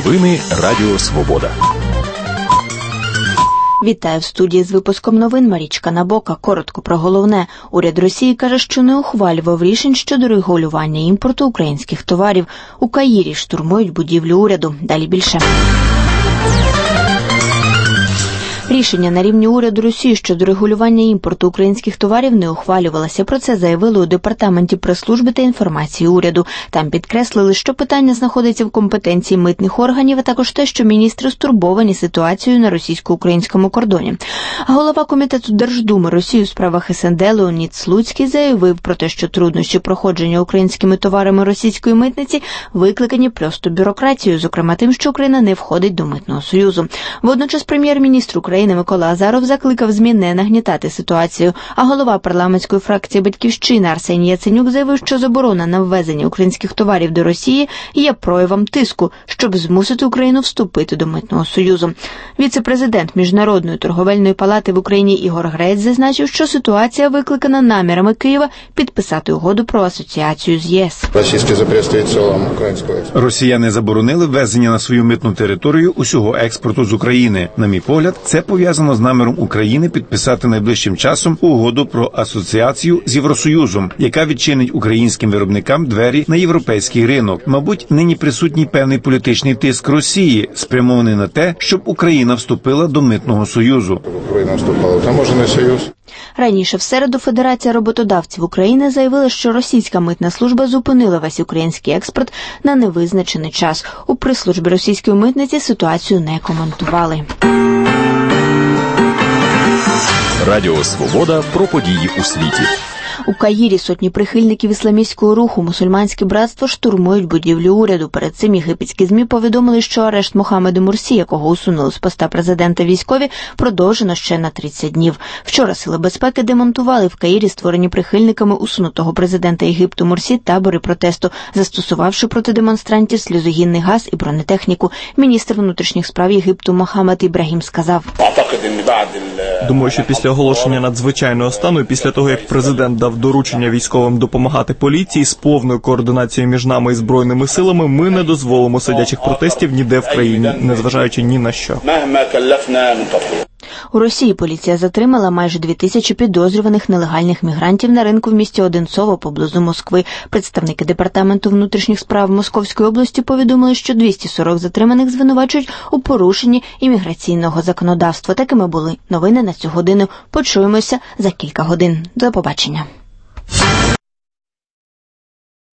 Новини Радіо Свобода. Вітаю в студії з випуском новин Марічка Набока. Коротко про головне. Уряд Росії каже, що не ухвалював рішень щодо регулювання імпорту українських товарів. У Каїрі штурмують будівлю уряду. Далі більше. Рішення на рівні уряду Росії щодо регулювання імпорту українських товарів не ухвалювалося. Про це заявили у Департаменті прес-служби та інформації уряду. Там підкреслили, що питання знаходиться в компетенції митних органів, а також те, що міністри стурбовані ситуацією на російсько-українському кордоні. Голова Комітету Держдуми Росії у справах СНД Леонід Слуцький заявив про те, що труднощі проходження українськими товарами російської митниці викликані просто бюрократією, зокрема тим, що Україна не входить до Митного Союзу. Водночас прем'єр-міністр України Микола Азаров закликав ЗМІ не нагнітати ситуацію, а голова парламентської фракції «Батьківщина» Арсеній Яценюк заявив, що заборона на ввезення українських товарів до Росії є проявом тиску, щоб змусити Україну вступити до Митного Союзу. Віце-президент Міжнародної торговельної палати в Україні Ігор Грець зазначив, що ситуація викликана намірами Києва підписати угоду про асоціацію з ЄС. Росіяни заборонили ввезення на свою митну територію усього експорту з України. На мій погляд, це пов'язано з наміром України підписати найближчим часом угоду про асоціацію з Євросоюзом, яка відчинить українським виробникам двері на європейський ринок. Мабуть, нині присутній певний політичний тиск Росії, спрямований на те, щоб Україна вступила до Митного Союзу. Раніше в середу Федерація роботодавців України заявила, що російська митна служба зупинила весь український експорт на невизначений час. У прес-службі російської митниці ситуацію не коментували. Радіо Свобода про події у світі. У Каїрі сотні прихильників ісламістського руху «Мусульманське братство» штурмують будівлю уряду. Перед цим єгипетські ЗМІ повідомили, що арешт Мохаммеда Мурсі, якого усунули з поста президента військові, продовжено ще на 30 днів. Вчора сили безпеки демонтували в Каїрі створені прихильниками усунутого президента Єгипту Мурсі табори протесту, застосувавши проти демонстрантів сльозогінний газ і бронетехніку. Міністр внутрішніх справ Єгипту Мохаммед Ібрагім сказав: «Думаю, що після оголошення надзвичайного стану і після того, як президент дав доручення військовим допомагати поліції з повною координацією між нами і Збройними силами, ми не дозволимо сидячих протестів ніде в країні, незважаючи ні на що». У Росії поліція затримала майже 2000 підозрюваних нелегальних мігрантів на ринку в місті Одинцово поблизу Москви. Представники Департаменту внутрішніх справ Московської області повідомили, що 240 затриманих звинувачують у порушенні імміграційного законодавства. Такими були новини на цю годину. Почуємося за кілька годин. До побачення.